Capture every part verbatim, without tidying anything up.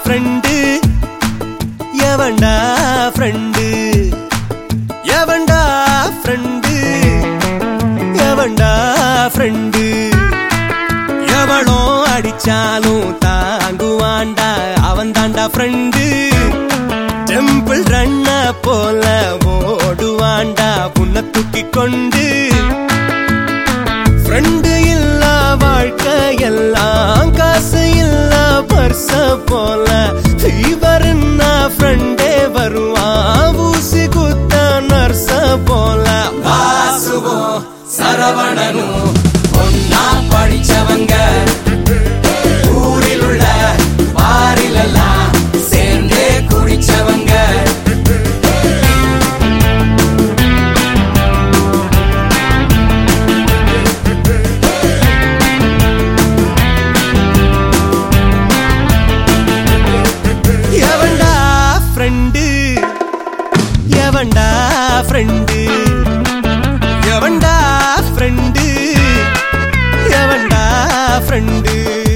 friend எவன்டா friend எவன்டா friend எவன்டா ஃப்ரெண்டு எவனோ அடிச்சாலும் தாங்குவான்டா அவன் தாண்டா ஃப்ரெண்டு டெம்பிள் ரன்ன போல ஓடுவான்டா உன்னை தூக்கி கொண்டு ஃப்ரெண்டு இல்ல வாழ்க்கையெல்லாம் காசு இல்ல பர்ச போல ஃபீவர்னா ஃப்ரெண்டே வருவான் ஊசி குத்த நர்ச போல வாசுவோ சரவணனும் ஒன்னா படிச்சவங்க ஊரில் உள்ள பாரிலெல்லாம் சேர்ந்தே குடிச்சவங்க எவன்டா ஃப்ரெண்டு எவன்டா ஃப்ரெண்டு எவன்டா ஃப்ரெண்டு எவன்டா ஃப்ரெண்டு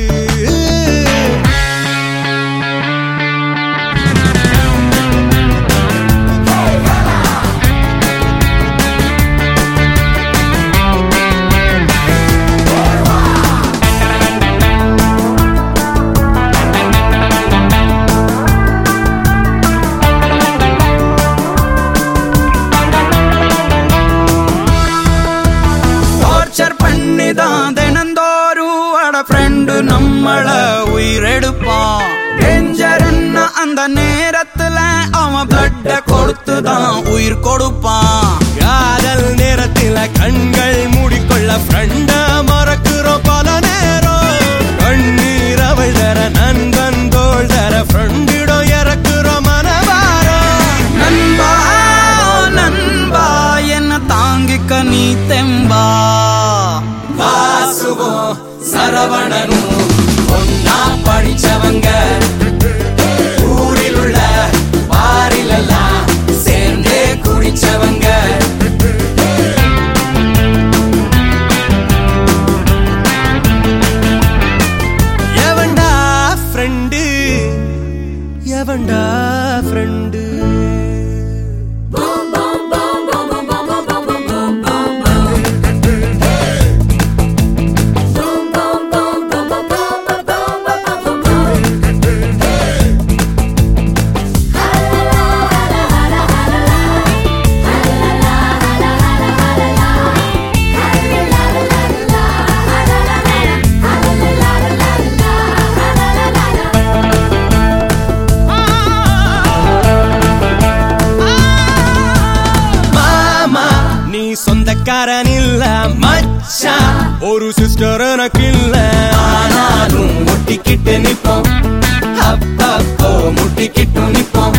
ஃப்ரெண்டு நம்மள உயிரெடுப்பான் டேஞ்சர்னா அந்த நேரத்துல அவன் பிளட்ட கொடுத்துதான் உயிர் கொடுப்பான் காதல் நேரத்துல கண்கள் மூடிக்கொள்ள ஃப்ரெண்ட மறக்கிறோம் பல நேரம் கண்ணீர் அவள் தர நண்பன் தோள் தர ஃப்ரெண்டிடம் இறக்குறோம் மனவாரம் நண்பா நண்பா என்ன தாங்கிக்க நீ தெம்பா வாசுவோ சரவணனும் ஒன்னா படிச்சவங்க ஊரில் உள்ள பாரிலெல்லாம் சேர்ந்தே குடிச்சவங்க எவன்டா ஃப்ரெண்டு எவன்டா ஃப்ரெண்டு சொந்தக்காரன் இல்ல மச்சான் ஒரு சிஸ்டர் எனக்கு இல்ல ஆனாலும் முட்டிக்கிட்டு நிப்போம் அப்பப்போ முட்டிக்கிட்டு நிப்போம்